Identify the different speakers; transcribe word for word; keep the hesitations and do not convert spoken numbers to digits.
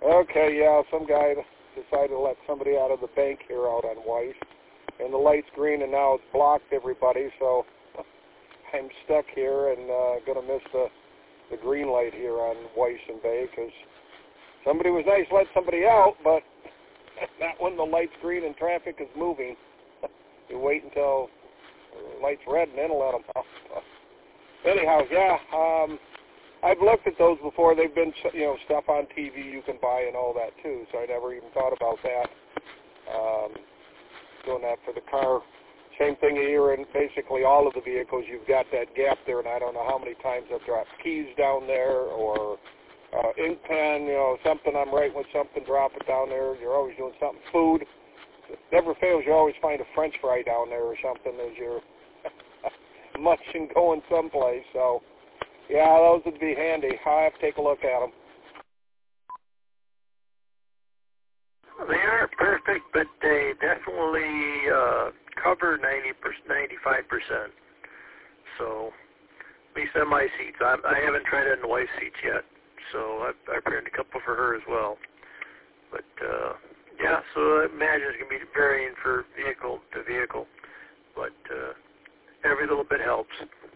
Speaker 1: Okay, yeah, some guy decided to let somebody out of the bank here out on Weiss, and the light's green, and now it's blocked everybody, so I'm stuck here and uh, going to miss the, the green light here on Weiss and Bay, because somebody was nice to let somebody out, but not when the light's green and traffic is moving. You wait until the light's red and then let them out. Anyhow, yeah, um, I've looked at those before. They've been, you know, stuff on T V you can buy and all that too, so I never even thought about that. Um, doing that for the car. Same thing here in basically all of the vehicles. You've got that gap there, and I don't know how many times I've dropped keys down there or uh, ink pen, you know, something I'm writing with something, drop it down there. You're always doing something. Food. It never fails. You always find a French fry down there or something as you're munching going someplace. So, yeah, those would be handy. I'll have to take a look at them.
Speaker 2: They aren't perfect, but they definitely uh, cover ninety percent, ninety-five percent. So, at least on my seats. I, I haven't tried it on the wife's seats yet, so I've, I've printed a couple for her as well. But, uh, yeah, so I imagine it's going to be varying for vehicle to vehicle, but uh, every little bit helps.